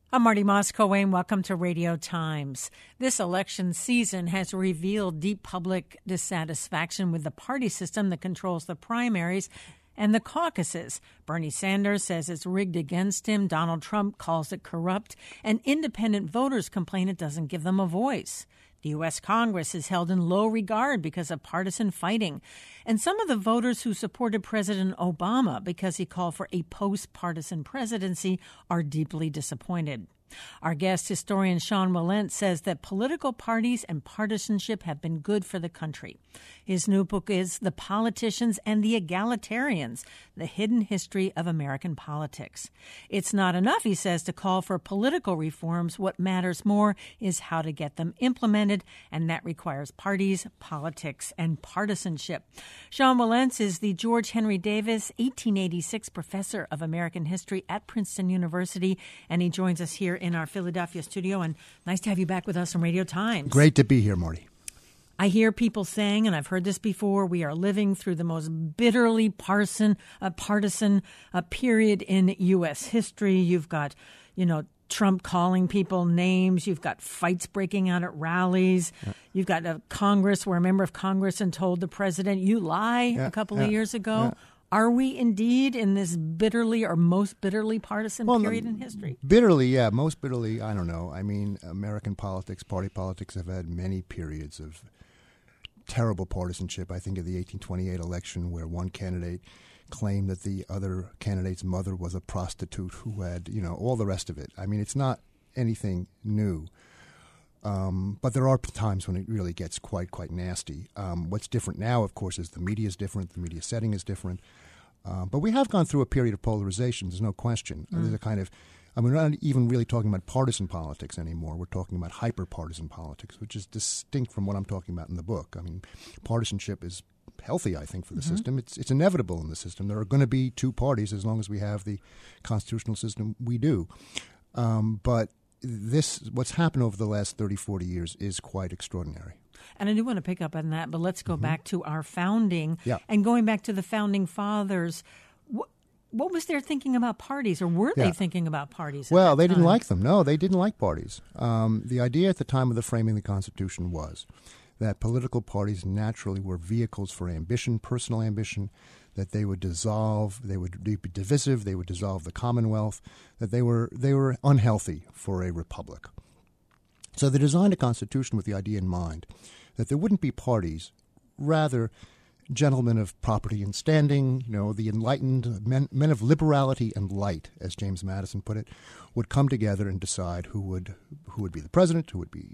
I'm Marty Moss-Coane. Welcome to Radio Times. This election season has revealed deep public dissatisfaction with the party system that controls the primaries and the caucuses. Bernie Sanders says it's rigged against him. Donald Trump calls it corrupt. And independent voters complain it doesn't give them a voice. The U.S. Congress is held in low regard because of partisan fighting. And some of the voters who supported President Obama because he called for a post-partisan presidency are deeply disappointed. Our guest, historian Sean Wilentz, says that political parties and partisanship have been good for the country. His new book is The Politicians and the Egalitarians, The Hidden History of American Politics. It's not enough, he says, to call for political reforms. What matters more is how to get them implemented, and that requires parties, politics, and partisanship. Sean Wilentz is the George Henry Davis 1886 Professor of American History at Princeton University, and he joins us here in our Philadelphia studio, and nice to have you back with us on Radio Times. Great to be here, Marty. I hear people saying, and I've heard this before, we are living through the most bitterly partisan period in U.S. history. You've got, Trump calling people names. You've got fights breaking out at rallies. Yeah. You've got a Congress where a member of Congress and told the president, you lie a couple of years ago. Yeah. Are we indeed in this bitterly or most bitterly partisan period in history? Bitterly, yeah. Most bitterly, I don't know. I mean, American politics, party politics have had many periods of terrible partisanship. I think of the 1828 election where one candidate claimed that the other candidate's mother was a prostitute who had, all the rest of it. I mean, it's not anything new. But there are times when it really gets quite nasty. What's different now, of course, is the media is different. The media setting is different. But we have gone through a period of polarization. There's no question. There's a kind of, we're not even really talking about partisan politics anymore. We're talking about hyper-partisan politics, which is distinct from what I'm talking about in the book. I mean, partisanship is healthy, I think, for the system. It's inevitable in the system. There are going to be two parties as long as we have the constitutional system we do. But what's happened over the last 30, 40 years is quite extraordinary. And I do want to pick up on that, but let's go back to our founding. Yeah. And going back to the founding fathers, what was their thinking about parties, or were they thinking about parties? Well, they didn't like them. No, they didn't like parties. The idea at the time of the framing of the Constitution was that political parties naturally were vehicles for ambition, personal ambition, that they would dissolve, they would be divisive, they would dissolve the Commonwealth, that they were unhealthy for a republic. So they designed a constitution with the idea in mind that there wouldn't be parties, rather gentlemen of property and standing, the enlightened men of liberality and light, as James Madison put it, would come together and decide who would be the president, who would be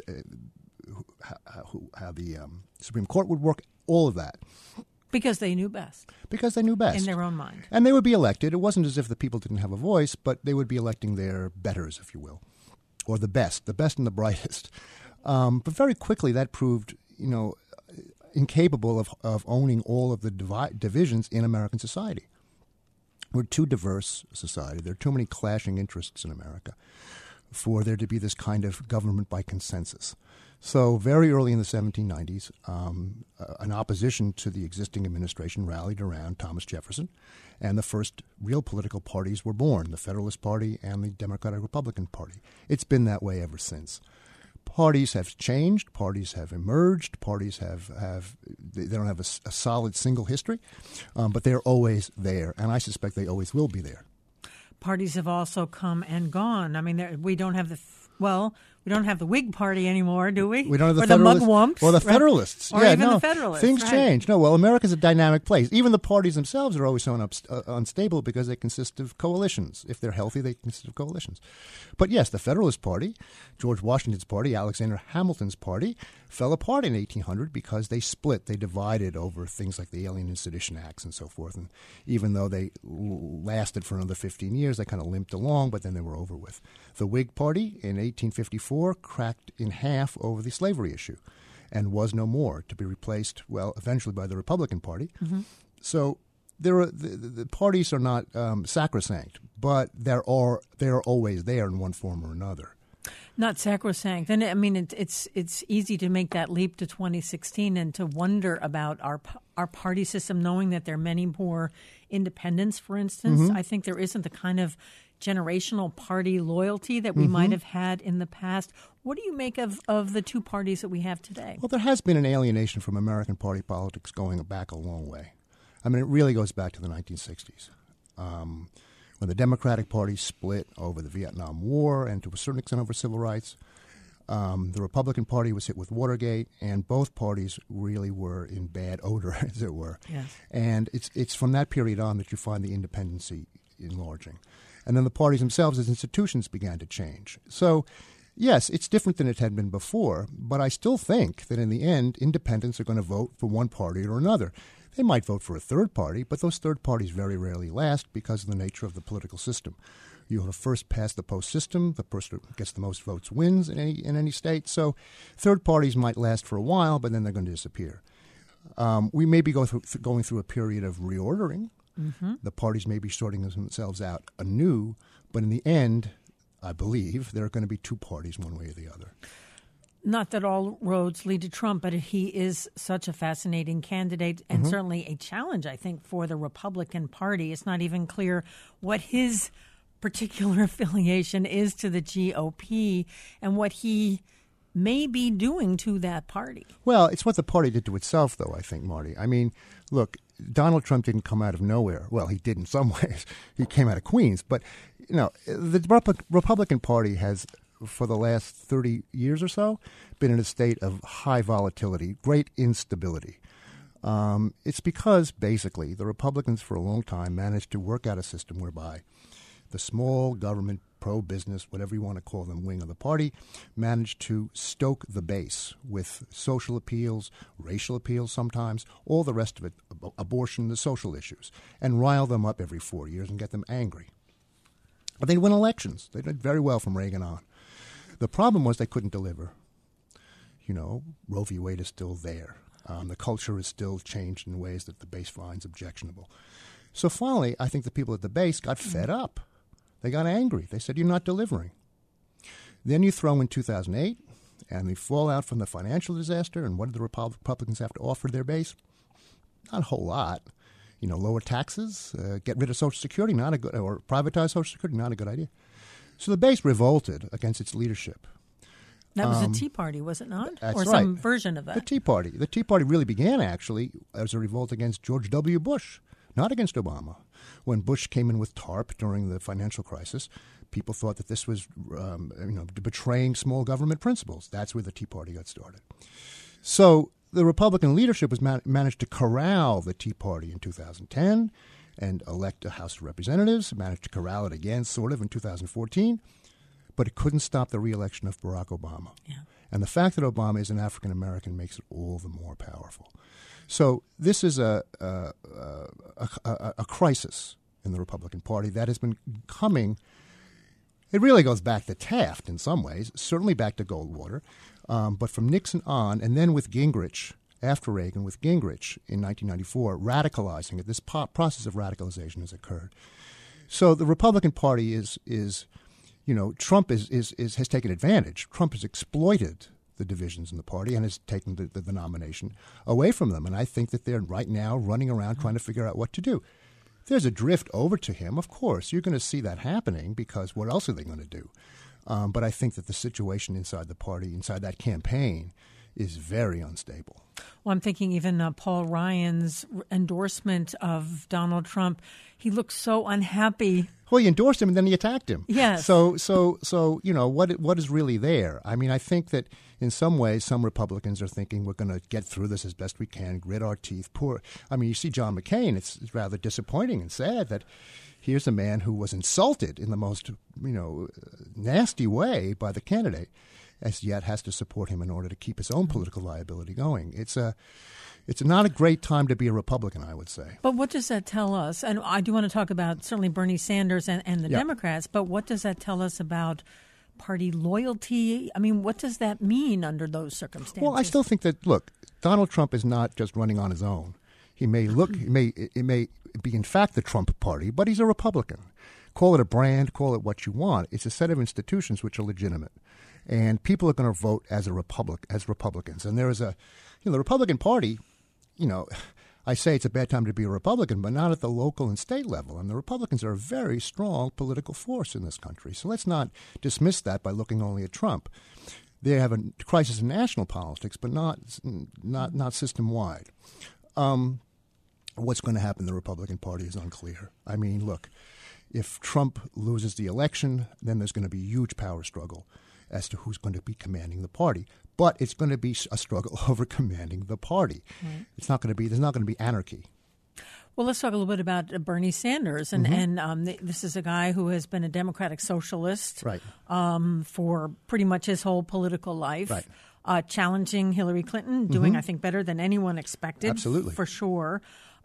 how the Supreme Court would work, all of that. Because they knew best. Because they knew best. In their own mind. And they would be elected. It wasn't as if the people didn't have a voice, but they would be electing their betters, if you will, or the best and the brightest. But very quickly that proved, incapable of owning all of the divisions in American society. We're too diverse a society. There are too many clashing interests in America for there to be this kind of government by consensus. So very early in the 1790s, an opposition to the existing administration rallied around Thomas Jefferson, and the first real political parties were born, the Federalist Party and the Democratic Republican Party. It's been that way ever since. Parties have changed. Parties have emerged. Parties they don't have a solid single history, but they're always there, and I suspect they always will be there. Parties have also come and gone. I mean, we don't have we don't have the Whig Party anymore, do we? We don't have the Federalists. The Mugwumps. Or the Federalists. Or even the Federalists. Things change. No, well, America's a dynamic place. Even the parties themselves are always so unstable because they consist of coalitions. If they're healthy, they consist of coalitions. But yes, the Federalist Party, George Washington's party, Alexander Hamilton's party, fell apart in 1800 because they split. They divided over things like the Alien and Sedition Acts and so forth. And even though they lasted for another 15 years, they kind of limped along, but then they were over with. The Whig Party in 1854 cracked in half over the slavery issue and was no more, to be replaced, eventually by the Republican Party. Mm-hmm. So the parties are not sacrosanct, but they are always there in one form or another. Not sacrosanct. And I mean, it's easy to make that leap to 2016 and to wonder about our party system, knowing that there are many more independents, for instance. Mm-hmm. I think there isn't the kind of generational party loyalty that we might have had in the past. What do you make of the two parties that we have today? Well, there has been an alienation from American party politics going back a long way. I mean, it really goes back to the 1960s. When the Democratic Party split over the Vietnam War and to a certain extent over civil rights, the Republican Party was hit with Watergate, and both parties really were in bad odor, as it were. Yes. And it's from that period on that you find the independency enlarging. And then the parties themselves as institutions began to change. So, yes, it's different than it had been before, but I still think that in the end, independents are going to vote for one party or another. They might vote for a third party, but those third parties very rarely last because of the nature of the political system. You have a first past the post system. The person who gets the most votes wins in any state. So third parties might last for a while, but then they're going to disappear. We may be going through a period of reordering. Mm-hmm. The parties may be sorting themselves out anew, but in the end, I believe there are going to be two parties one way or the other. Not that all roads lead to Trump, but he is such a fascinating candidate and certainly a challenge, I think, for the Republican Party. It's not even clear what his particular affiliation is to the GOP and what he may be doing to that party. Well, it's what the party did to itself, though, I think, Marty. I mean, look, Donald Trump didn't come out of nowhere. Well, he did in some ways. He came out of Queens. But, you know, the Republican Party has, for the last 30 years or so, been in a state of high volatility, great instability. It's because, basically, the Republicans for a long time managed to work out a system whereby the small government, pro-business, whatever you want to call them, wing of the party, managed to stoke the base with social appeals, racial appeals sometimes, all the rest of it, abortion, the social issues, and rile them up every 4 years and get them angry. But they'd win elections. They did very well from Reagan on. The problem was they couldn't deliver. You know, Roe v. Wade is still there. The culture is still changed in ways that the base finds objectionable. So finally, I think the people at the base got fed up. They got angry. They said, you're not delivering. Then you throw in 2008 and the fallout from the financial disaster, and what did the Republicans have to offer their base? Not a whole lot. You know, lower taxes, get rid of Social Security, not a good, or privatize Social Security, not a good idea. So the base revolted against its leadership. That was the Tea Party, was it not? That's or right. some version of that? The Tea Party. The Tea Party really began, actually, as a revolt against George W. Bush, not against Obama. When Bush came in with TARP during the financial crisis, people thought that this was betraying small government principles. That's where the Tea Party got started. So the Republican leadership was managed to corral the Tea Party in 2010 and elect a House of Representatives, managed to corral it again, sort of, in 2014, but it couldn't stop the re-election of Barack Obama. Yeah. And the fact that Obama is an African-American makes it all the more powerful. So this is a crisis in the Republican Party that has been coming. It really goes back to Taft in some ways, certainly back to Goldwater, but from Nixon on, and then with Gingrich, after Reagan, with Gingrich in 1994, radicalizing it. This process of radicalization has occurred. So the Republican Party is Trump has taken advantage. Trump has exploited the divisions in the party and has taken the nomination away from them. And I think that they're right now running around trying to figure out what to do. There's a drift over to him, of course. You're going to see that happening because what else are they going to do? But I think that the situation inside the party, inside that campaign, is very unstable. Well, I'm thinking even Paul Ryan's endorsement of Donald Trump, he looked so unhappy. Well, he endorsed him and then he attacked him. Yes. So what is really there? I mean, I think that in some ways, some Republicans are thinking we're going to get through this as best we can, grit our teeth, I mean, you see John McCain. It's rather disappointing and sad that here's a man who was insulted in the most, nasty way by the candidate, as yet has to support him in order to keep his own political viability going. It's not a great time to be a Republican, I would say. But what does that tell us? And I do want to talk about certainly Bernie Sanders and the Democrats, but what does that tell us about party loyalty? I mean, what does that mean under those circumstances? Well, I still think that, look, Donald Trump is not just running on his own. It may be in fact the Trump party, but he's a Republican. Call it a brand, call it what you want. It's a set of institutions which are legitimate. And people are going to vote as Republicans. And there is the Republican Party, I say it's a bad time to be a Republican, but not at the local and state level. And the Republicans are a very strong political force in this country. So let's not dismiss that by looking only at Trump. They have a crisis in national politics, but not system-wide. What's going to happen in the Republican Party is unclear. I mean, look, if Trump loses the election, then there's going to be a huge power struggle as to who's going to be commanding the party. But it's going to be a struggle over commanding the party. Right. There's not going to be anarchy. Well, let's talk a little bit about Bernie Sanders. And, this is a guy who has been a Democratic socialist for pretty much his whole political life. Right. Challenging Hillary Clinton, doing, I think, better than anyone expected. Absolutely. For sure.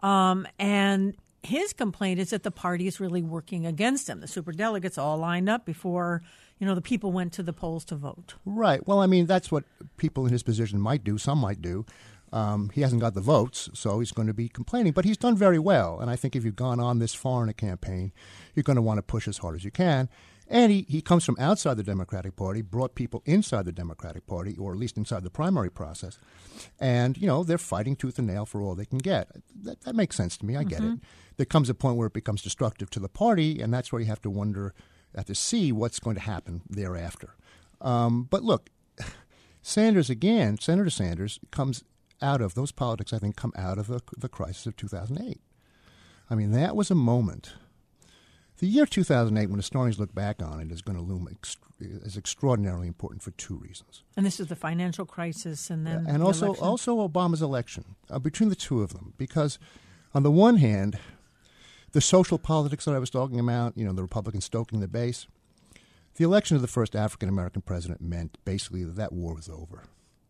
And his complaint is that the party is really working against him. The superdelegates all lined up before, the people went to the polls to vote. Right. Well, I mean, that's what people in his position might do. Some might do. He hasn't got the votes, so he's going to be complaining. But he's done very well. And I think if you've gone on this far in a campaign, you're going to want to push as hard as you can. And he comes from outside the Democratic Party, brought people inside the Democratic Party, or at least inside the primary process. And, they're fighting tooth and nail for all they can get. That makes sense to me. I get it. There comes a point where it becomes destructive to the party, and that's where you have to see what's going to happen thereafter. But look, Senator Sanders comes out of those politics, I think, come out of the crisis of 2008. I mean, that was a moment. The year 2008, when historians look back on it, is going to loom as extraordinarily important for two reasons. And this is the financial crisis and then and the also Obama's election, between the two of them. Because on the one hand, the social politics that I was talking about, the Republicans stoking the base, the election of the first African-American president meant basically that war was over,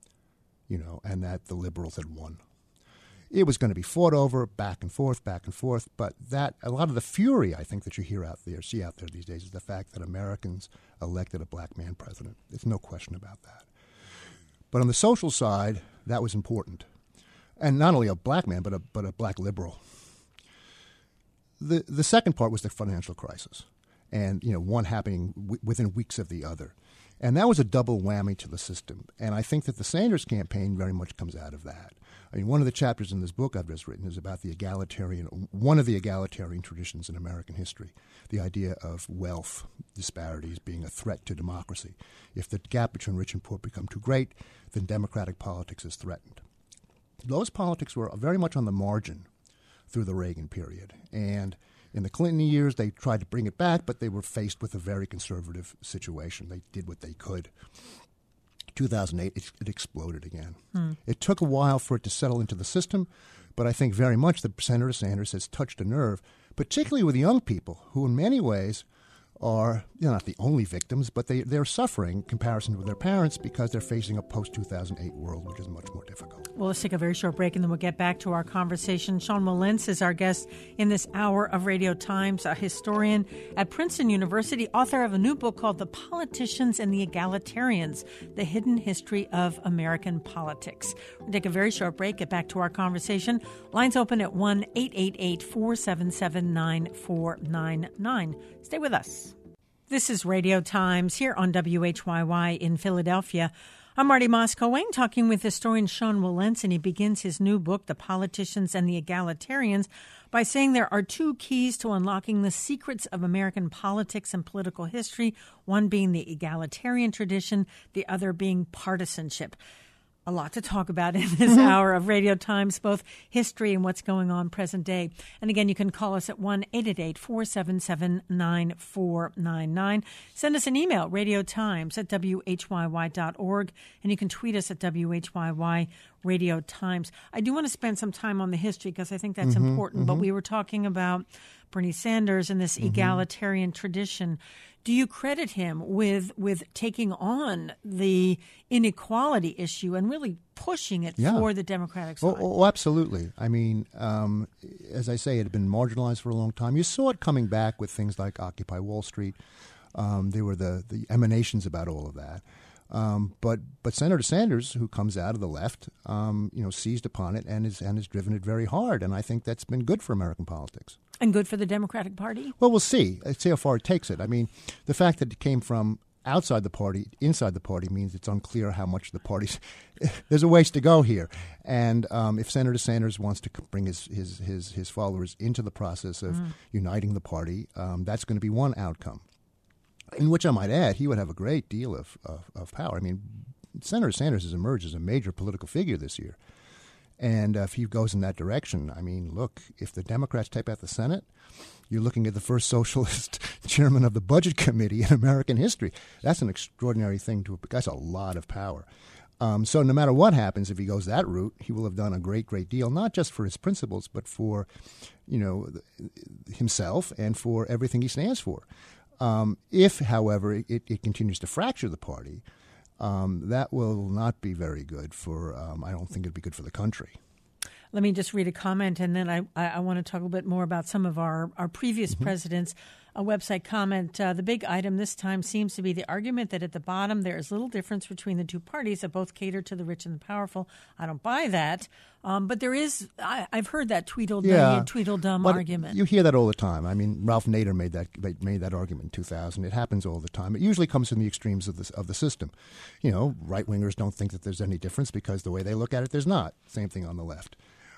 and that the liberals had won. It was going to be fought over, back and forth, but a lot of the fury, I think, that you see out there these days is the fact that Americans elected a black man president. There's no question about that. But on the social side, that was important. And not only a black man, but a black liberal. The second part was the financial crisis, and one happening within weeks of the other. And that was a double whammy to the system. And I think that the Sanders campaign very much comes out of that. I mean, one of the chapters in this book I've just written is about one of the egalitarian traditions in American history, the idea of wealth disparities being a threat to democracy. If the gap between rich and poor become too great, then democratic politics is threatened. Those politics were very much on the margin through the Reagan period. And in the Clinton years, they tried to bring it back, but they were faced with a very conservative situation. They did what they could. 2008, it exploded again. It took a while for it to settle into the system, but I think very much that Senator Sanders has touched a nerve, particularly with young people who in many ways are not the only victims, but they're suffering in comparison with their parents because they're facing a post-2008 world, which is much more difficult. Well, let's take a very short break, and then we'll get back to our conversation. Sean Wilentz is our guest in this hour of Radio Times, a historian at Princeton University, author of a new book called The Politicians and the Egalitarians, The Hidden History of American Politics. We'll take a very short break, get back to our conversation. Lines open at 1-888-477-9499. Stay with us. This is Radio Times here on WHYY in Philadelphia. I'm Marty Moss-Coane talking with historian Sean Wilentz, and he begins his new book, The Politicians and the Egalitarians, by saying there are two keys to unlocking the secrets of American politics and political history, one being the egalitarian tradition, the other being partisanship. A lot to talk about in this hour of Radio Times, both history and what's going on present day. And again, you can call us at 1-888-477-9499. Send us an email, radiotimes@whyy.org, and you can tweet us at WHYY Radio Times. I do want to spend some time on the history because I think that's important, but we were talking about Bernie Sanders and this egalitarian tradition. Do you credit him with taking on the inequality issue and really pushing it for the Democratic side? Oh, absolutely. I mean, as I say, it had been marginalized for a long time. You saw it coming back with things like Occupy Wall Street. There were the emanations about all of that. But Senator Sanders, who comes out of the left, seized upon it and has driven it very hard. And I think that's been good for American politics. And good for the Democratic Party? Well, we'll see. Let's see how far it takes it. I mean, the fact that it came from outside the party, inside the party means it's unclear how much the party's. There's a ways to go here, and if Senator Sanders wants to bring his followers into the process of uniting the party, that's going to be one outcome. In which I might add, he would have a great deal of power. I mean, Senator Sanders has emerged as a major political figure this year. And if he goes in that direction, I mean, look, if the Democrats take out the Senate, you're looking at the first socialist chairman of the Budget Committee in American history. That's an extraordinary thing. That's a lot of power. So no matter what happens, if he goes that route, he will have done a great, great deal, not just for his principles, but for, himself and for everything he stands for. If, however, it continues to fracture the party, that will not be very good for, I don't think it'd be good for the country. Let me just read a comment, and then I want to talk a little bit more about some of our previous presidents. A website comment, the big item this time seems to be the argument that at the bottom there is little difference between the two parties that both cater to the rich and the powerful. I don't buy that. But there is, I've heard that Tweedledum argument. You hear that all the time. I mean, Ralph Nader made that argument in 2000. It happens all the time. It usually comes from the extremes of the system. Right-wingers don't think that there's any difference because the way they look at it, there's not. Same thing on the left.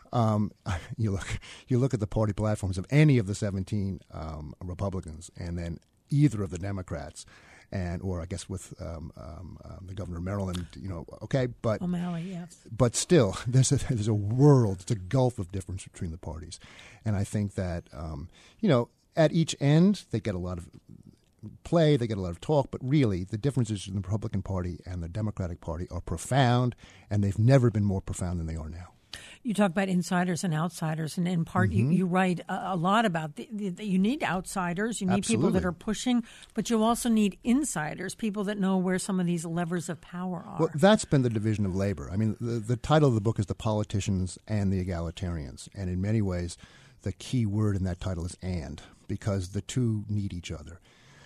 You look at the party platforms of any of the 17 Republicans, and then either of the Democrats, or I guess with the governor of Maryland, okay, but O'Malley, yes. But still, there's a world, it's a gulf of difference between the parties, and I think that at each end they get a lot of play, they get a lot of talk, but really the differences in the Republican Party and the Democratic Party are profound, and they've never been more profound than they are now. You talk about insiders and outsiders, and in part you write a lot about you need outsiders, you need Absolutely. people that are pushing, but you also need insiders, people that know where some of these levers of power are. Well, that's been the division of labor. I mean, the title of the book is The Politicians and the Egalitarians, and in many ways the key word in that title is "and," because the two need each other.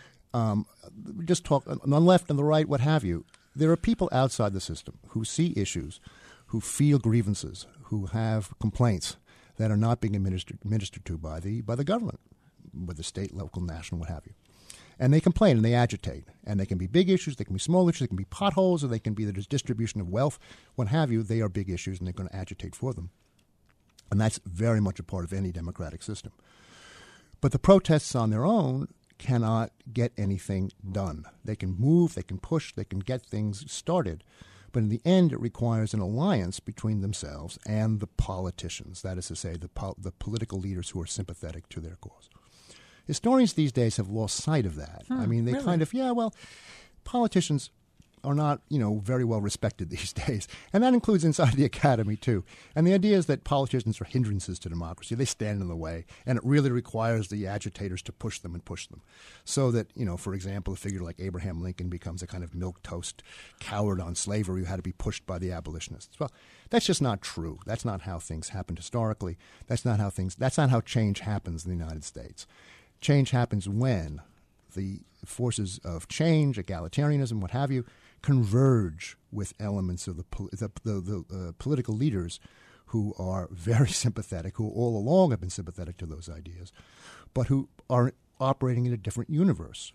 Just talk on the left and the right, what have you. There are people outside the system who see issues, who feel grievances, who have complaints that are not being administered to by the government, whether state, local, national, what have you. And they complain and they agitate. And they can be big issues, they can be small issues, they can be potholes, or they can be the distribution of wealth, what have you. They are big issues and they're going to agitate for them. And that's very much a part of any democratic system. But the protests on their own cannot get anything done. They can move, they can push, they can get things started. But in the end, it requires an alliance between themselves and the politicians, that is to say, the political leaders who are sympathetic to their cause. Historians these days have lost sight of that. I mean, they really? Politicians are not, very well respected these days. And that includes inside the academy, too. And the idea is that politicians are hindrances to democracy. They stand in the way, and it really requires the agitators to push them. So that, for example, a figure like Abraham Lincoln becomes a kind of milquetoast coward on slavery who had to be pushed by the abolitionists. Well, that's just not true. That's not how things happened historically. That's not how change happens in the United States. Change happens when the forces of change, egalitarianism, what have you, converge with elements of the political leaders who are very sympathetic, who all along have been sympathetic to those ideas, but who are operating in a different universe.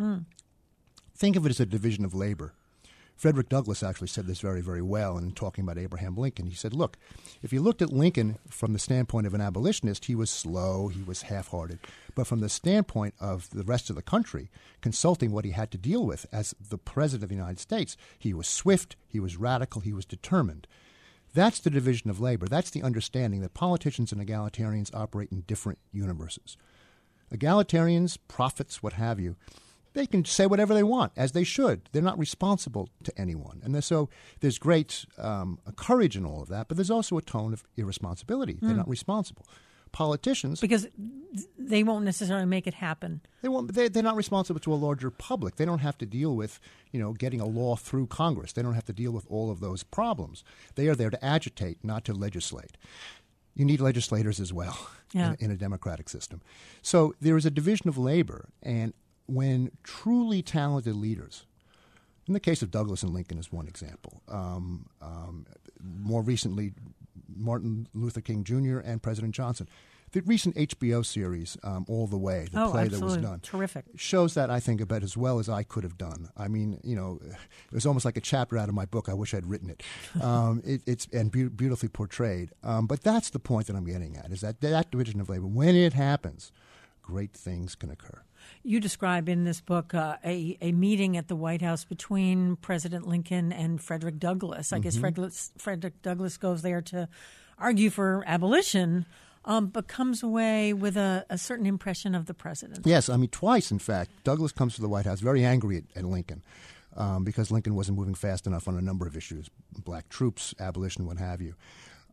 Think of it as a division of labor. Frederick Douglass actually said this very, very well in talking about Abraham Lincoln. He said, look, if you looked at Lincoln from the standpoint of an abolitionist, he was slow, he was half-hearted. But from the standpoint of the rest of the country, consulting what he had to deal with as the President of the United States, he was swift, he was radical, he was determined. That's the division of labor. That's the understanding that politicians and egalitarians operate in different universes. Egalitarians, prophets, what have you, they can say whatever they want, as they should. They're not responsible to anyone. And so there's great courage in all of that, but there's also a tone of irresponsibility. They're not responsible. Politicians... Because they won't necessarily make it happen. They're not responsible to a larger public. They don't have to deal with, getting a law through Congress. They don't have to deal with all of those problems. They are there to agitate, not to legislate. You need legislators as well in a democratic system. So there is a division of labor, and when truly talented leaders, in the case of Douglass and Lincoln is one example, more recently Martin Luther King Jr. and President Johnson, The recent HBO series, All the Way, the play that was done, terrific, shows that, I think, about as well as I could have done. I mean, you know, it was almost like a chapter out of my book. I wish I'd written it. It's beautifully portrayed. But that's the point that I'm getting at, is that division of labor, when it happens, great things can occur. You describe in this book a meeting at the White House between President Lincoln and Frederick Douglass. I guess Frederick Douglass goes there to argue for abolition, but comes away with a certain impression of the president. Yes, I mean, twice, in fact. Douglass comes to the White House very angry at Lincoln because Lincoln wasn't moving fast enough on a number of issues, black troops, abolition, what have you.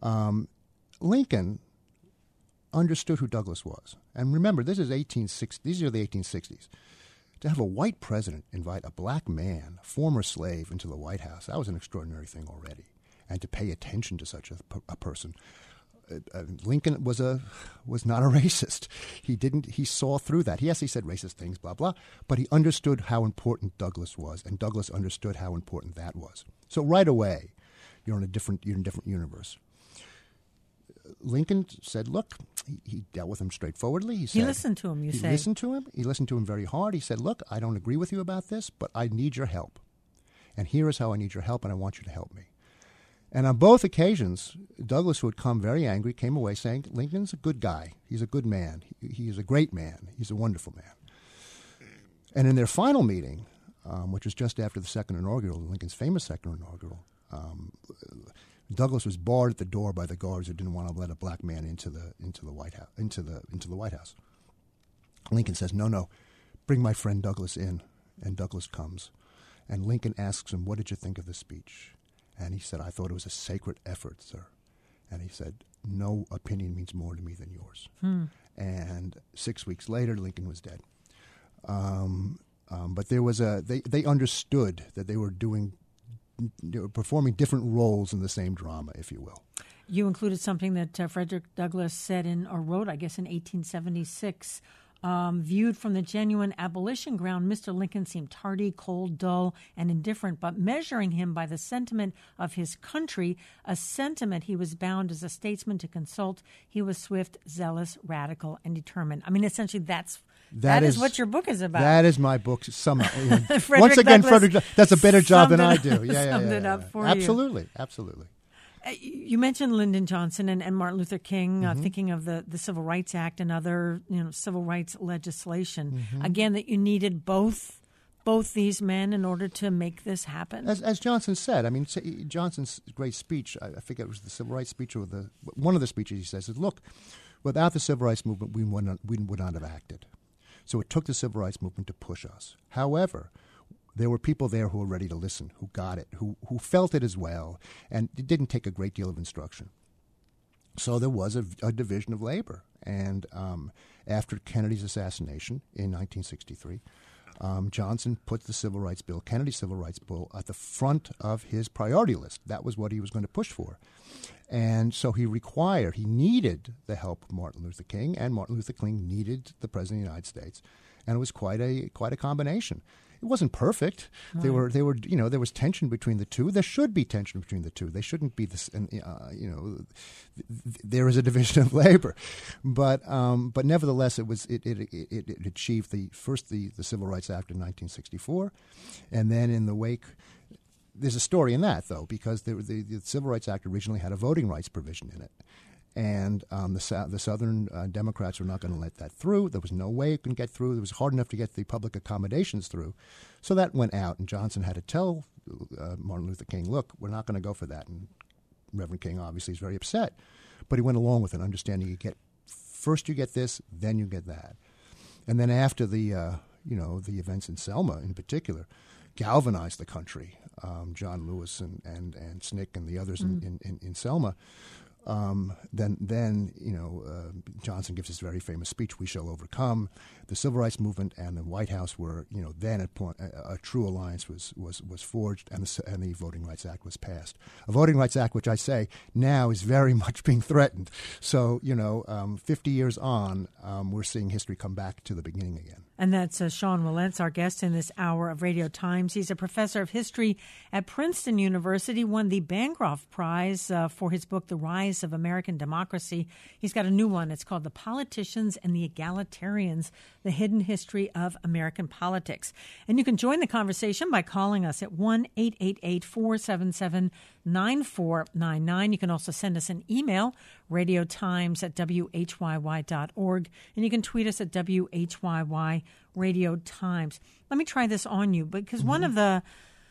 Lincoln understood who Douglass was. And remember, these are the 1860s. To have a white president invite a black man, former slave, into the White House, that was an extraordinary thing already. And to pay attention to such a person. Lincoln was not a racist. He saw through that. Yes, he said racist things, blah, blah, but he understood how important Douglass was, and Douglass understood how important that was. So right away, you're in a different universe. Lincoln said, look, he dealt with him straightforwardly. He listened to him, He listened to him. He listened to him very hard. He said, look, I don't agree with you about this, but I need your help. And here is how I need your help, and I want you to help me. And on both occasions, Douglass, who had come very angry, came away saying, Lincoln's a good guy. He's a good man. He is a great man. He's a wonderful man. And in their final meeting, which was just after the second inaugural, Lincoln's famous second inaugural, Douglass was barred at the door by the guards who didn't want to let a black man into the White House. Into the White House. Lincoln says, "No, bring my friend Douglass in." And Douglass comes, and Lincoln asks him, "What did you think of the speech?" And he said, "I thought it was a sacred effort, sir." And he said, "No opinion means more to me than yours." And 6 weeks later, Lincoln was dead. But there was they understood that they were performing different roles in the same drama, if you will. You included something that Frederick Douglass said or wrote, I guess, in 1876. Viewed from the genuine abolition ground, Mr. Lincoln seemed tardy, cold, dull, and indifferent, but measuring him by the sentiment of his country, a sentiment he was bound as a statesman to consult, he was swift, zealous, radical, and determined. I mean, essentially, that is what your book is about. That is my book. Once again, Frederick, that's a better job than I do. Summed it up for you. Absolutely. You mentioned Lyndon Johnson and Martin Luther King, thinking of the Civil Rights Act and other civil rights legislation. Again, that you needed both these men in order to make this happen. As Johnson said, I mean, Johnson's great speech, I forget it was the Civil Rights speech or one of the speeches he says is, look, without the Civil Rights Movement, we would not have acted. So it took the Civil Rights Movement to push us. However, there were people there who were ready to listen, who got it, who felt it as well, and it didn't take a great deal of instruction. So there was a division of labor. And after Kennedy's assassination in 1963, Johnson put the Civil Rights Bill, Kennedy's Civil Rights Bill, at the front of his priority list. That was what he was going to push for. And so he needed the help of Martin Luther King, and Martin Luther King needed the President of the United States. And it was quite a combination. It wasn't perfect. Right. There was tension between the two. There should be tension between the two. They shouldn't be this. There is a division of labor, but nevertheless, it achieved the Civil Rights Act in 1964, and then in the wake. There's a story in that, though, because the Civil Rights Act originally had a voting rights provision in it. And the Southern Democrats were not going to let that through. There was no way it could get through. It was hard enough to get the public accommodations through. So that went out, and Johnson had to tell Martin Luther King, look, we're not going to go for that. And Reverend King obviously is very upset. But he went along with it, understanding first you get this, then you get that. And then after the events in Selma in particular, galvanized the country. John Lewis and SNCC and the others in Selma. Then Johnson gives his very famous speech, "We shall overcome." The Civil Rights Movement and the White House were, then at point a true alliance was forged, and the Voting Rights Act was passed. A Voting Rights Act, which I say now is very much being threatened. So 50 years on, we're seeing history come back to the beginning again. And that's Sean Wilentz, our guest in this hour of Radio Times. He's a professor of history at Princeton University, won the Bancroft Prize for his book, The Rise Rise of American Democracy. He's got a new one. It's called The Politicians and the Egalitarians, The Hidden History of American Politics. And you can join the conversation by calling us at 1-888-477-9499. You can also send us an email, radiotimes@whyy.org, and you can tweet us at WHYY Radio Times. Let me try this on you, because one of the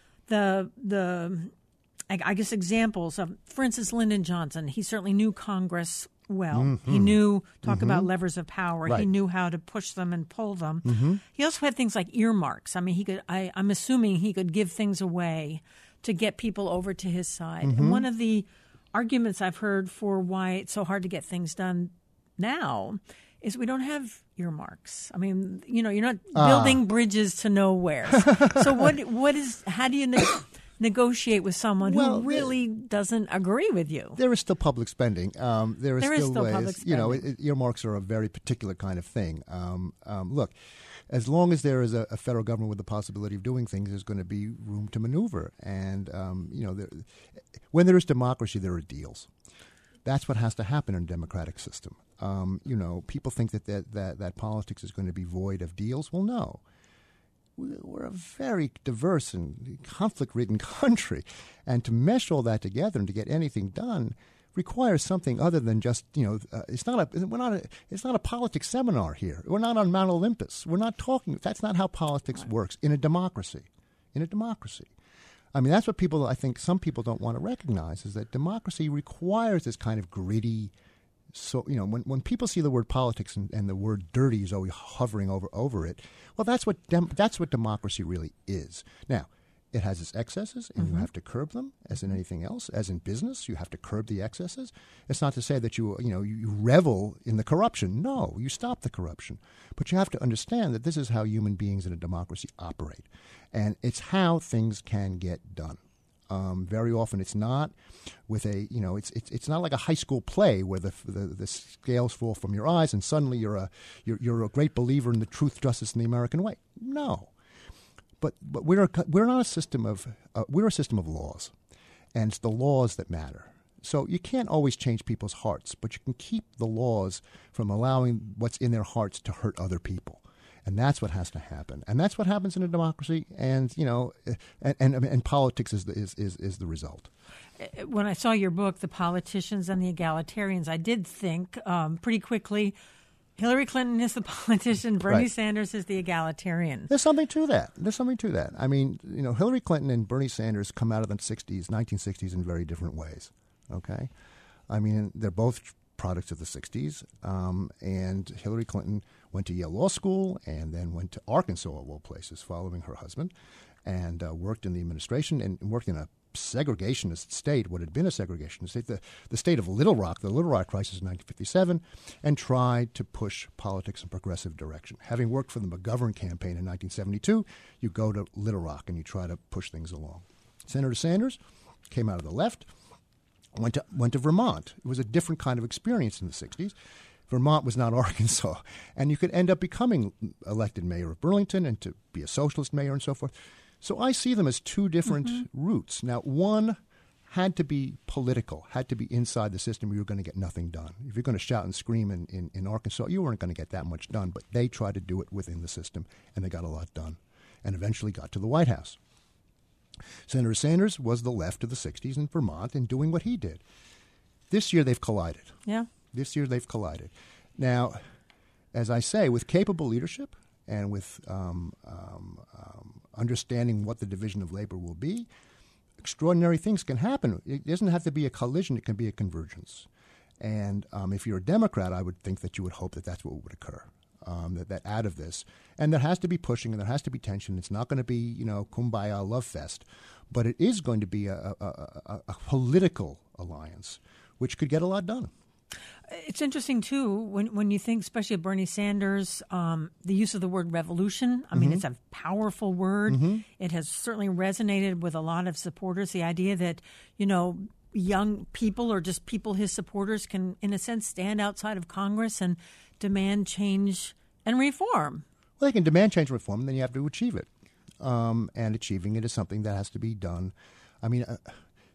I guess examples of, for instance, Lyndon Johnson, he certainly knew Congress well. Mm-hmm. He knew, about levers of power. Right. He knew how to push them and pull them. Mm-hmm. He also had things like earmarks. I mean, I'm assuming he could give things away to get people over to his side. Mm-hmm. And one of the arguments I've heard for why it's so hard to get things done now is we don't have earmarks. I mean, you're not building bridges to nowhere. So how do you negotiate with someone who really doesn't agree with you? There is still public spending. There is still ways. Public spending. Earmarks are a very particular kind of thing. Look, as long as there is a federal government with the possibility of doing things, there's going to be room to maneuver. And when there is democracy, there are deals. That's what has to happen in a democratic system. People think that politics is going to be void of deals. Well, no. We're a very diverse and conflict-ridden country, and to mesh all that together and to get anything done requires something other than just it's not a politics seminar here. We're not on Mount Olympus. We're not talking. That's not how politics works in a democracy. I mean, that's what I think some people don't want to recognize, is that democracy requires this kind of gritty. So, when people see the word politics and the word dirty is always hovering over it, well, that's what democracy really is. Now, it has its excesses, and you have to curb them, as in anything else. As in business, you have to curb the excesses. It's not to say that you revel in the corruption. No, you stop the corruption. But you have to understand that this is how human beings in a democracy operate. And it's how things can get done. Very often, it's not with it's not like a high school play where the scales fall from your eyes and suddenly you're a great believer in the truth, justice, and the American way. No, but we're not a system of we're a system of laws, and it's the laws that matter. So you can't always change people's hearts, but you can keep the laws from allowing what's in their hearts to hurt other people. And that's what has to happen, and that's what happens in a democracy. And and politics is the result. When I saw your book, The Politicians and the Egalitarians, I did think pretty quickly, Hillary Clinton is the politician, Bernie Sanders is the egalitarian. There's something to that. I mean, Hillary Clinton and Bernie Sanders come out of the 1960s in very different ways. Okay, I mean, they're both products of the 60s, and Hillary Clinton went to Yale Law School and then went to Arkansas, of all places, following her husband, and worked in the administration and worked in a segregationist state, what had been a segregationist state, the state of Little Rock, the Little Rock crisis in 1957, and tried to push politics in a progressive direction. Having worked for the McGovern campaign in 1972, you go to Little Rock and you try to push things along. Senator Sanders came out of the left, went to Vermont. It was a different kind of experience in the 60s. Vermont was not Arkansas. And you could end up becoming elected mayor of Burlington and to be a socialist mayor and so forth. So I see them as two different routes. Now, one had to be political, had to be inside the system, or you were going to get nothing done. If you're going to shout and scream in Arkansas, you weren't going to get that much done. But they tried to do it within the system, and they got a lot done and eventually got to the White House. Senator Sanders was the left of the 60s in Vermont and doing what he did. This year, they've collided. Yeah. This year, they've collided. Now, as I say, with capable leadership and with understanding what the division of labor will be, extraordinary things can happen. It doesn't have to be a collision. It can be a convergence. And if you're a Democrat, I would think that you would hope that that's what would occur. That out of this, and there has to be pushing, and there has to be tension. It's not going to be kumbaya love fest, but it is going to be a political alliance, which could get a lot done. It's interesting too when you think, especially of Bernie Sanders, the use of the word revolution. I mean, it's a powerful word. It has certainly resonated with a lot of supporters. The idea that young people or just people his supporters can, in a sense, stand outside of Congress and demand change and reform. Well, they can demand change and reform, and then you have to achieve it. And achieving it is something that has to be done. I mean,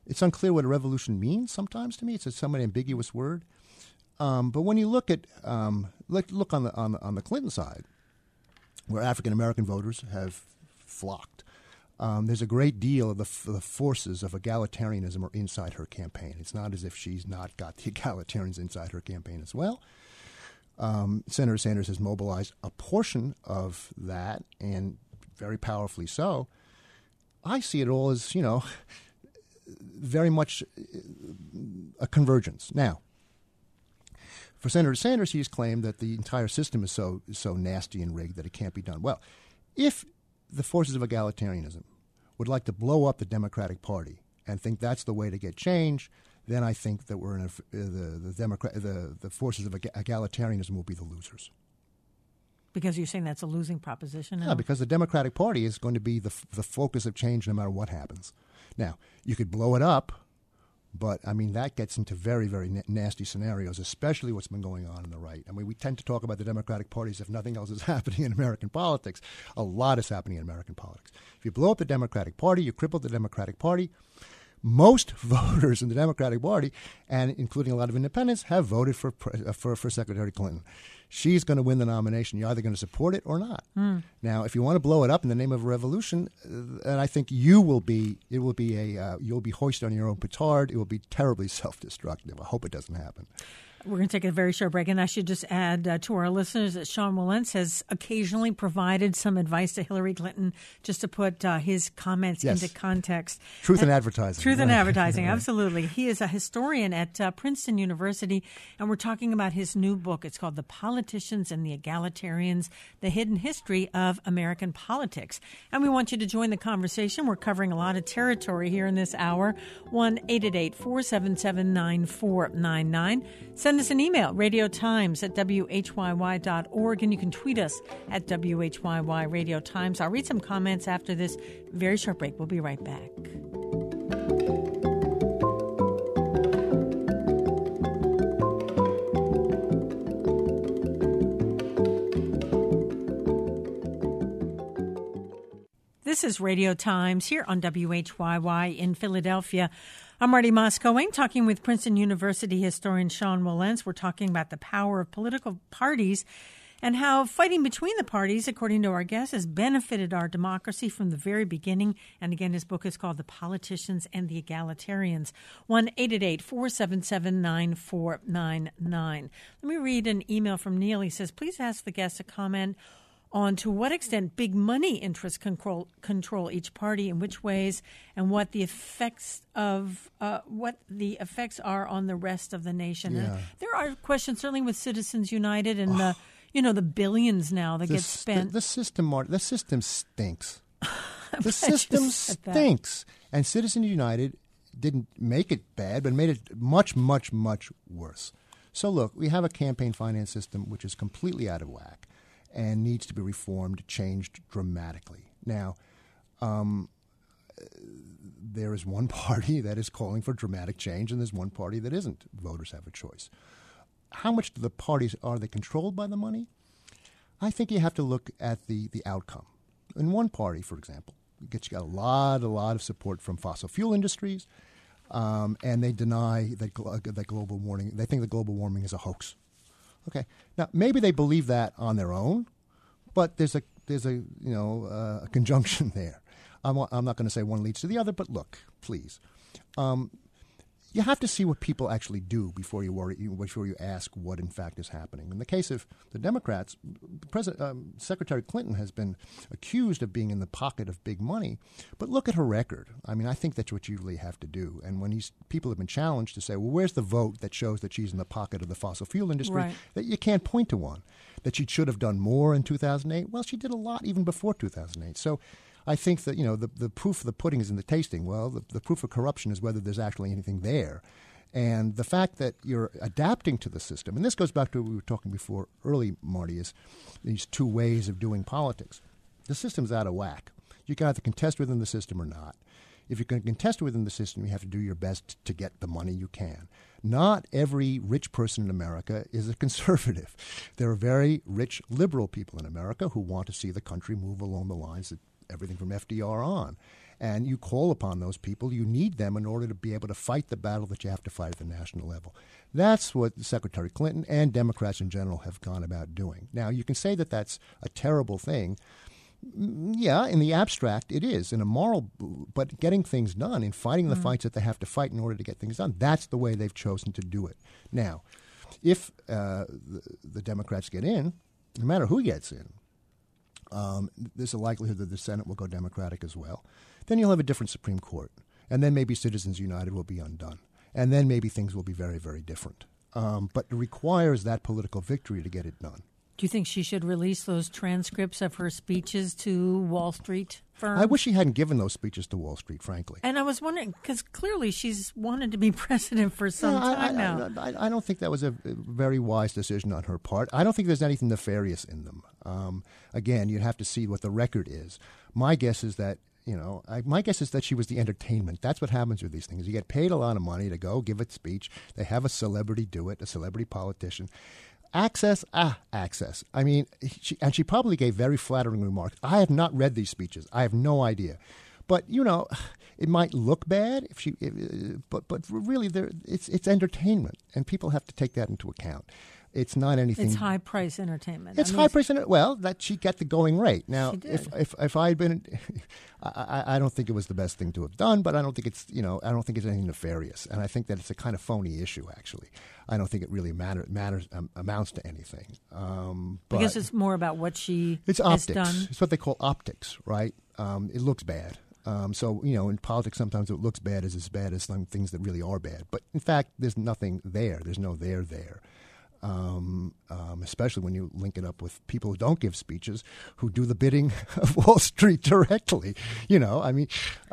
It's unclear what a revolution means sometimes to me. It's a somewhat ambiguous word. But when you look at look on the Clinton side, where African American voters have flocked, there's a great deal of the forces of egalitarianism are inside her campaign. It's not as if she's not got the egalitarians inside her campaign as well. Senator Sanders has mobilized a portion of that, and very powerfully so. I see it all as, very much a convergence. Now, for Senator Sanders, he's claimed that the entire system is so nasty and rigged that it can't be done. Well, if the forces of egalitarianism would like to blow up the Democratic Party and think that's the way to get change, then I think that we're in the forces of egalitarianism will be the losers. Because you're saying that's a losing proposition now? Yeah, because the Democratic Party is going to be the focus of change no matter what happens. Now, you could blow it up, but, that gets into very, very nasty scenarios, especially what's been going on the right. We tend to talk about the Democratic Party as if nothing else is happening in American politics. A lot is happening in American politics. If you blow up the Democratic Party, you cripple the Democratic Party. Most voters in the Democratic Party, and including a lot of independents, have voted for Secretary Clinton. She's going to win the nomination. You're either going to support it or not. Now, if you want to blow it up in the name of a revolution, then I think you'll be hoisted on your own petard. It will be terribly self-destructive. I hope it doesn't happen. We're going to take a very short break, and I should just add to our listeners that Sean Wilentz has occasionally provided some advice to Hillary Clinton just to put his comments into context. Truth in advertising. Truth in advertising, absolutely. He is a historian at Princeton University, and we're talking about his new book. It's called The Politicians and the Egalitarians, The Hidden History of American Politics. And we want you to join the conversation. We're covering a lot of territory here in this hour. 1-888-477-9499. Send us an email, radiotimes@whyy.org, and you can tweet us at WHYY Radio Times. I'll read some comments after this very short break. We'll be right back. This is Radio Times here on WHYY in Philadelphia. I'm Marty Moscoe talking with Princeton University historian Sean Wilentz. We're talking about the power of political parties and how fighting between the parties, according to our guest, has benefited our democracy from the very beginning. And again, his book is called The Politicians and the Egalitarians. 1-888-477-9499. Let me read an email from Neil. He says, please ask the guest to comment on to what extent big money interests control each party, in which ways, and what the effects are on the rest of the nation. Yeah. And there are questions certainly with Citizens United and the billions now that get spent. The system stinks. The system stinks. And Citizens United didn't make it bad, but made it much, much, much worse. So look, we have a campaign finance system which is completely out of whack and needs to be reformed, changed dramatically. Now, there is one party that is calling for dramatic change, and there's one party that isn't. Voters have a choice. How much do the parties, are they controlled by the money? I think you have to look at the outcome. In one party, for example, you got a lot of support from fossil fuel industries, and they deny that global warming. They think that global warming is a hoax. Okay. Now, maybe they believe that on their own, but there's a conjunction there. I'm not going to say one leads to the other, but look, please, you have to see what people actually do before you ask what in fact is happening. In the case of the Democrats, Secretary Clinton has been accused of being in the pocket of big money, but look at her record. I think that's what you really have to do. And when people have been challenged to say, well, where's the vote that shows that she's in the pocket of the fossil fuel industry? Right. That you can't point to one. That she should have done more in 2008. Well, she did a lot even before 2008. So I think that, the proof of the pudding is in the tasting. Well, the proof of corruption is whether there's actually anything there. And the fact that you're adapting to the system, and this goes back to what we were talking before early, Marty, is these two ways of doing politics. The system's out of whack. You can either contest within the system or not. If you can contest within the system, you have to do your best to get the money you can. Not every rich person in America is a conservative. There are very rich liberal people in America who want to see the country move along the lines that everything from FDR on. And you call upon those people. You need them in order to be able to fight the battle that you have to fight at the national level. That's what Secretary Clinton and Democrats in general have gone about doing. Now, you can say that that's a terrible thing. Yeah, in the abstract, it is. In a moral, but getting things done, in fighting the fights that they have to fight in order to get things done, that's the way they've chosen to do it. Now, if the Democrats get in, no matter who gets in, there's a likelihood that the Senate will go Democratic as well. Then you'll have a different Supreme Court. And then maybe Citizens United will be undone. And then maybe things will be very, very different. But it requires that political victory to get it done. Do you think she should release those transcripts of her speeches to Wall Street firms? I wish she hadn't given those speeches to Wall Street, frankly. And I was wondering, because clearly she's wanted to be president for some time now. I don't think that was a very wise decision on her part. I don't think there's anything nefarious in them. Again, you'd have to see what the record is. My guess is that she was the entertainment. That's what happens with these things. You get paid a lot of money to go give a speech. They have a celebrity do it, a celebrity politician. Access. I mean, she probably gave very flattering remarks. I have not read these speeches. I have no idea. But, it might look bad but really it's entertainment, and people have to take that into account. It's not anything. It's high price entertainment. It's high price entertainment. Well, that she got the going rate. Now, if I had been, I don't think it was the best thing to have done, but I don't think it's anything nefarious, and I think that it's a kind of phony issue. Actually, I don't think it really amounts to anything. I guess it's more about what she has optics. Done. It's what they call optics, right? It looks bad. So, in politics, sometimes what looks bad is as bad as some things that really are bad. But in fact, there's nothing there. There's no there. Especially when you link it up with people who don't give speeches, who do the bidding of Wall Street directly. Anyway,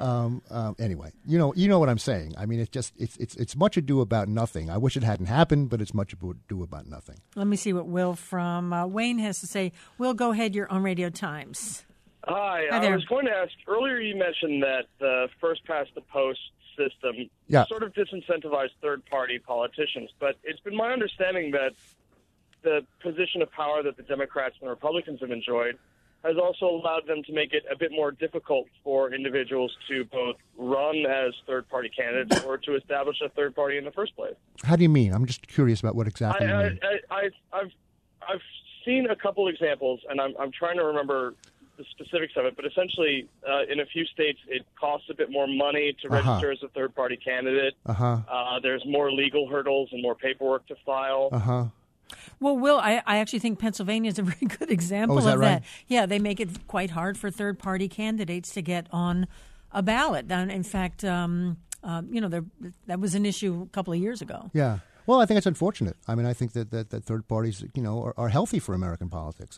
you know what I'm saying. I mean, it's much ado about nothing. I wish it hadn't happened, but it's much ado about nothing. Let me see what Will from Wayne has to say. Will, go ahead. You're on Radio Times. Hi there. I was going to ask, earlier you mentioned that the first past the post system sort of disincentivized third-party politicians, but it's been my understanding that the position of power that the Democrats and the Republicans have enjoyed has also allowed them to make it a bit more difficult for individuals to both run as third-party candidates or to establish a third party in the first place. How do you mean? I'm just curious about what exactly you mean. I've seen a couple examples, and I'm trying to remember the specifics of it, but essentially in a few states it costs a bit more money to register as a third-party candidate. There's more legal hurdles and more paperwork to file. Well, Will, I actually think Pennsylvania is a very good example of that. Right? Yeah, they make it quite hard for third-party candidates to get on a ballot. In fact, that was an issue a couple of years ago. Yeah. Well, I think it's unfortunate. I mean, I think that third parties, are healthy for American politics.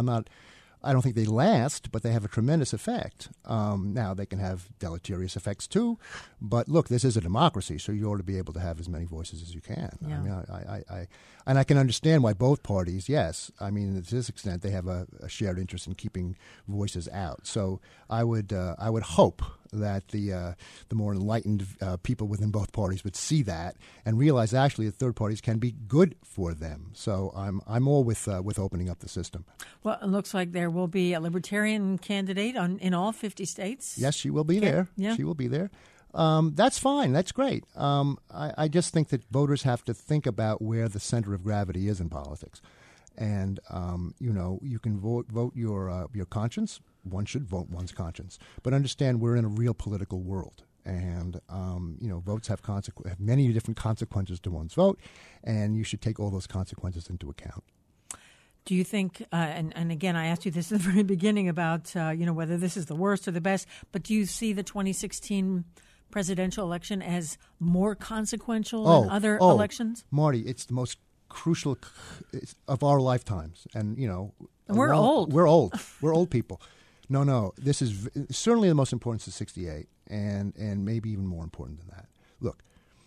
I don't think they last, but they have a tremendous effect. Now, they can have deleterious effects, too. But, look, this is a democracy, so you ought to be able to have as many voices as you can. Yeah. I mean, and I can understand why both parties, yes. I mean, to this extent, they have a shared interest in keeping voices out. So I would hope that the more enlightened people within both parties would see that and realize actually that third parties can be good for them. So I'm all with opening up the system. Well, it looks like there will be a Libertarian candidate in all 50 states. Yes, she will be there. Yeah. She will be there. That's fine. That's great. I just think that voters have to think about where the center of gravity is in politics. And, you can vote your conscience. One should vote one's conscience. But understand we're in a real political world. And, votes have many different consequences to one's vote. And you should take all those consequences into account. Do you think, and again, I asked you this at the very beginning about, whether this is the worst or the best, but do you see the 2016 presidential election as more consequential than other elections? Marty, it's the most crucial of our lifetimes. And, we're old. We're old. We're old people. No, this is certainly the most important since 68, and maybe even more important than that. Look,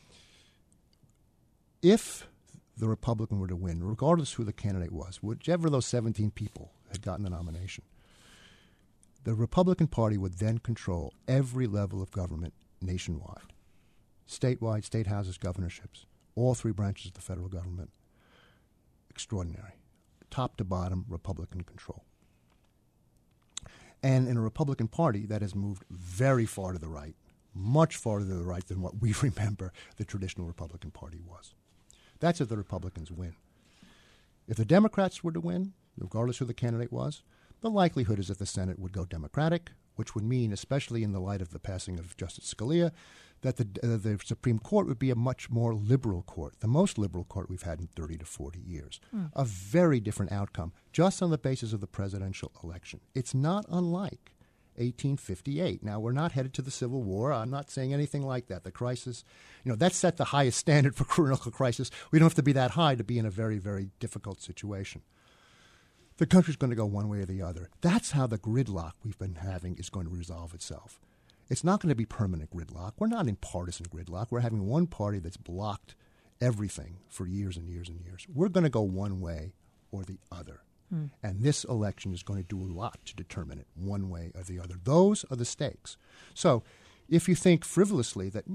if the Republican were to win, regardless who the candidate was, whichever of those 17 people had gotten the nomination, the Republican Party would then control every level of government nationwide, statewide, state houses, governorships, all three branches of the federal government. Extraordinary. Top to bottom, Republican control. and in a Republican Party that has moved very far to the right, much farther to the right than what we remember the traditional Republican Party was. That's if the Republicans win. If the Democrats were to win, regardless who the candidate was, the likelihood is that the Senate would go Democratic, which would mean, especially in the light of the passing of Justice Scalia, that the Supreme Court would be a much more liberal court, the most liberal court we've had in 30 to 40 years. A very different outcome, just on the basis of the presidential election. It's not unlike 1858. Now, we're not headed to the Civil War. I'm not saying anything like that. The crisis, that set the highest standard for criminal crisis. We don't have to be that high to be in a very, very difficult situation. The country's going to go one way or the other. That's how the gridlock we've been having is going to resolve itself. It's not going to be permanent gridlock. We're not in partisan gridlock. We're having one party that's blocked everything for years and years and years. We're going to go one way or the other. And this election is going to do a lot to determine it, one way or the other. Those are the stakes. So if you think frivolously that,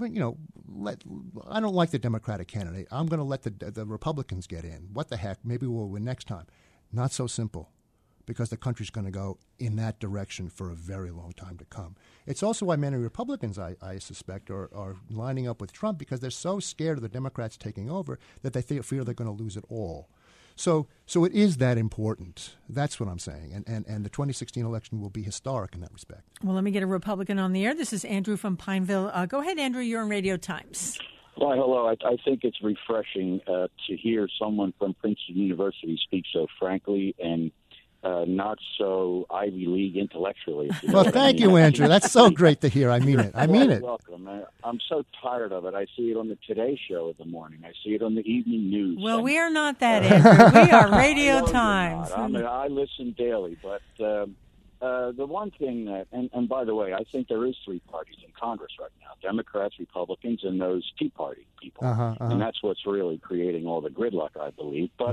I don't like the Democratic candidate, I'm going to let the Republicans get in. What the heck? Maybe we'll win next time. Not so simple, because the country's going to go in that direction for a very long time to come. It's also why many Republicans, I suspect, are lining up with Trump, because they're so scared of the Democrats taking over that they fear they're going to lose it all. So it is that important. That's what I'm saying. And the 2016 election will be historic in that respect. Well, let me get a Republican on the air. This is Andrew from Pineville. Go ahead, Andrew. You're on Radio Times. Well, hello. I think it's refreshing to hear someone from Princeton University speak so frankly and not so Ivy League intellectually. Well, thank you, Andrew. That's so great to hear. I mean it. You're welcome. I'm so tired of it. I see it on the Today Show in the morning. I see it on the evening news. Well, we are not that, Andrew. We are Radio Times. I listen daily, but the one thing that, and by the way, I think there is three parties in Congress right now: Democrats, Republicans, and those Tea Party people. And that's what's really creating all the gridlock, I believe. But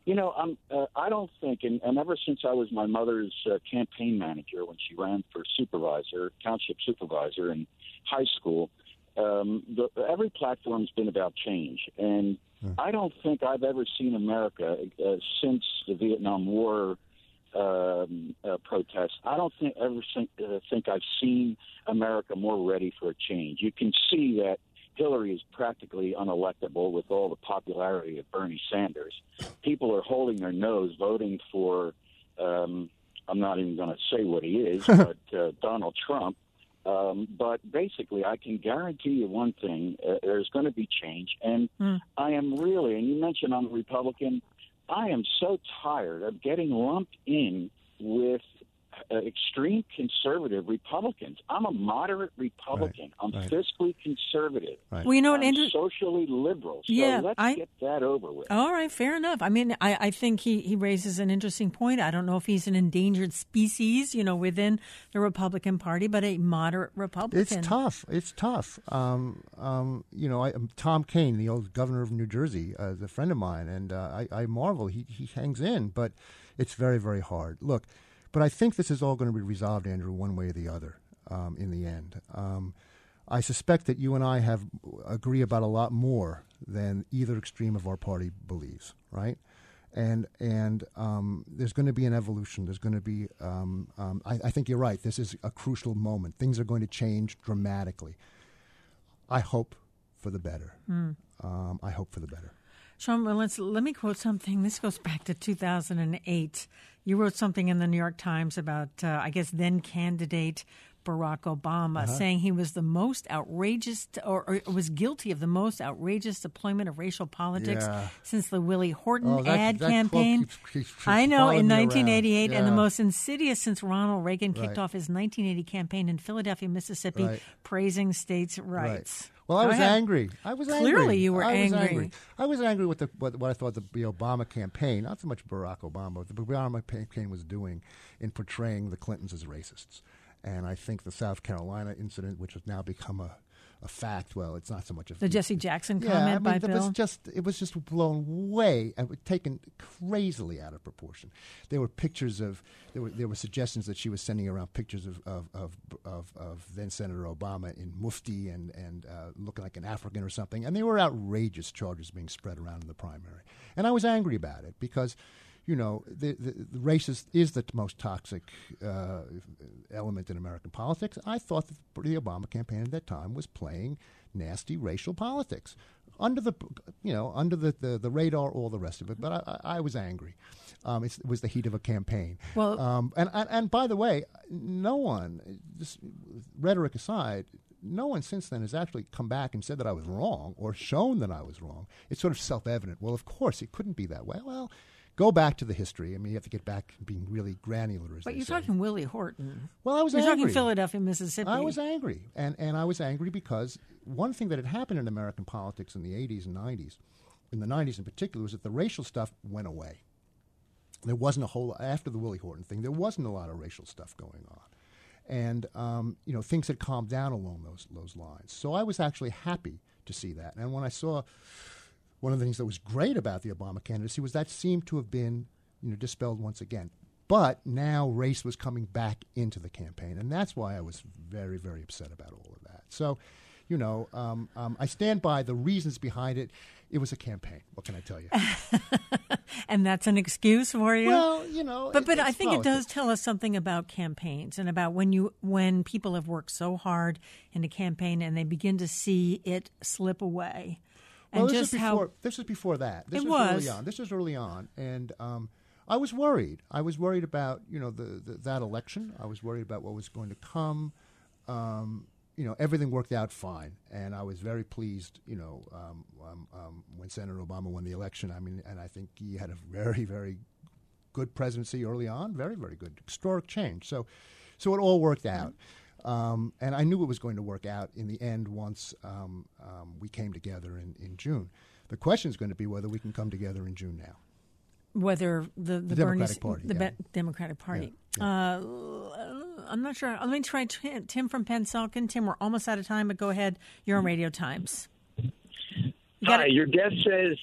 I don't think, and ever since I was my mother's campaign manager when she ran for township supervisor in high school, every platform's been about change. And I don't think I've ever seen America since the Vietnam War protests. I don't think I've seen America more ready for a change. You can see that Hillary is practically unelectable with all the popularity of Bernie Sanders. People are holding their nose, voting for, I'm not even going to say what he is, but Donald Trump. But basically, I can guarantee you one thing, there's going to be change. And I am really, and you mentioned I'm a Republican, I am so tired of getting lumped in with extreme conservative Republicans. I'm a moderate Republican. Right. I'm fiscally conservative. Right. Well, you know what, Andrew? I'm socially liberal. So let's get that over with. All right, fair enough. I mean, I think he raises an interesting point. I don't know if he's an endangered species, within the Republican Party, but a moderate Republican. It's tough. Tom Kean, the old governor of New Jersey, is a friend of mine, and I marvel. He hangs in, but it's very, very hard. Look, but I think this is all going to be resolved, Andrew, one way or the other in the end. I suspect that you and I agree about a lot more than either extreme of our party believes, right? And there's going to be an evolution. There's going to be, I think you're right, this is a crucial moment. Things are going to change dramatically. I hope for the better. I hope for the better. Sean, well, let me quote something. This goes back to 2008. You wrote something in the New York Times about, then candidate Barack Obama, saying he was the most outrageous, or was guilty of the most outrageous deployment of racial politics since the Willie Horton ad campaign. I know, in 1988, and the most insidious since Ronald Reagan kicked off his 1980 campaign in Philadelphia, Mississippi, praising states' rights. Well, I was angry. Clearly, you were angry. I was angry with what I thought the Obama campaign, not so much Barack Obama, what the Obama campaign was doing in portraying the Clintons as racists. And I think the South Carolina incident, which has now become a fact, well, it's not so much the Jesse Jackson comment by Bill. It was just blown way and taken crazily out of proportion. There were pictures there were suggestions that she was sending around pictures of then Senator Obama in mufti and looking like an African or something, and there were outrageous charges being spread around in the primary. And I was angry about it because, the racist is the most toxic element in American politics. I thought that the Obama campaign at that time was playing nasty racial politics under the radar, all the rest of it. But I was angry. It was the heat of a campaign. Well, and by the way, no one, this rhetoric aside, no one since then has actually come back and said that I was wrong or shown that I was wrong. It's sort of self-evident. Well, of course, it couldn't be that way. Well, go back to the history. I mean, you have to get back to being really granular, but you're talking Willie Horton. Well, I was angry. You're talking Philadelphia, Mississippi. I was angry. And I was angry because one thing that had happened in American politics in the 80s and 90s, in the 90s in particular, was that the racial stuff went away. There wasn't after the Willie Horton thing, there wasn't a lot of racial stuff going on. And, things had calmed down along those lines. So I was actually happy to see that. And when I saw one of the things that was great about the Obama candidacy was that seemed to have been, dispelled once again. But now race was coming back into the campaign. And that's why I was very, very upset about all of that. So, I stand by the reasons behind it. It was a campaign. What can I tell you? And that's an excuse for you? Well, But I think it does tell us something about campaigns and about when people have worked so hard in a campaign and they begin to see it slip away. Well, this is before that. This was early on. And I was worried. I was worried about, that election. I was worried about what was going to come. Everything worked out fine, and I was very pleased, when Senator Obama won the election. I mean, and I think he had a very, very good presidency early on, very, very good, historic change. So it all worked out, and I knew it was going to work out in the end once we came together in June. The question is going to be whether we can come together in June now. Whether the Democratic Party, Democratic Party. Yeah. I'm not sure. Let me try Tim from Pennsauken. Tim, we're almost out of time, but go ahead. You're on Radio Times. Hi. Your guest says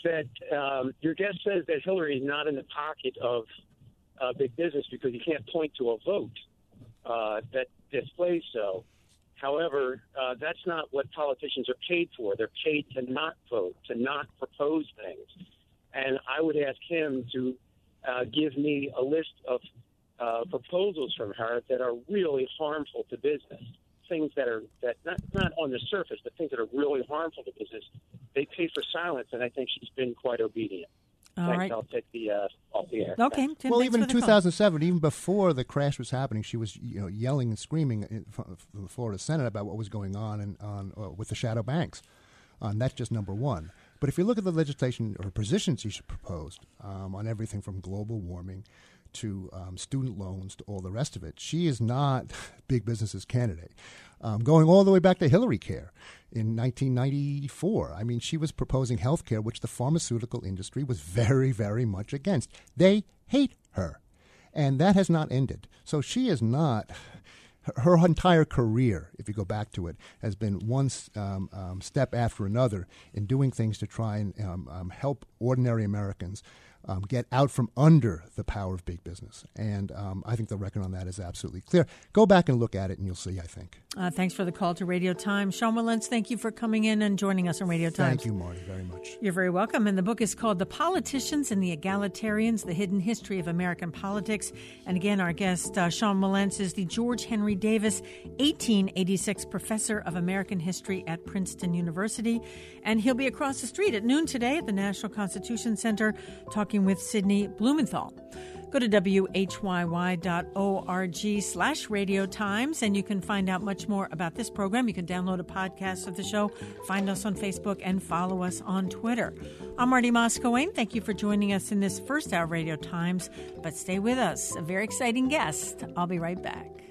that Hillary is not in the pocket of big business because you can't point to a vote that displays so. However, that's not what politicians are paid for. They're paid to not vote, to not propose things. And I would ask him to give me a list of proposals from her that are really harmful to business, things that not on the surface, but things that are really harmful to business. They pay for silence, and I think she's been quite obedient. All right. I'll take the off the air. Okay. Tim, well, even in 2007, even before the crash was happening, she was yelling and screaming from the Florida Senate about what was going on with the shadow banks. That's just number one. But if you look at the legislation or positions she proposed on everything from global warming to student loans to all the rest of it, she is not big business's candidate. Going all the way back to Hillary Care in 1994. I mean, she was proposing health care, which the pharmaceutical industry was very, very much against. They hate her. And that has not ended. So she is not... Her entire career, if you go back to it, has been one step after another in doing things to try and help ordinary Americans get out from under the power of big business. And I think the record on that is absolutely clear. Go back and look at it, and you'll see, I think. Thanks for the call to Radio Times. Sean Wilentz, thank you for coming in and joining us on Radio Times. Thank you, Marty, very much. You're very welcome. And the book is called The Politicians and the Egalitarians, The Hidden History of American Politics. And again, our guest, Sean Wilentz, is the George Henry Davis 1886 Professor of American History at Princeton University. And he'll be across the street at noon today at the National Constitution Center talking with Sidney Blumenthal. Go to whyy.org/Radio Times, and you can find out much more about this program. You can download a podcast of the show, find us on Facebook, and follow us on Twitter. I'm Marty Moscowane. Thank you for joining us in this first hour of Radio Times. But stay with us. A very exciting guest. I'll be right back.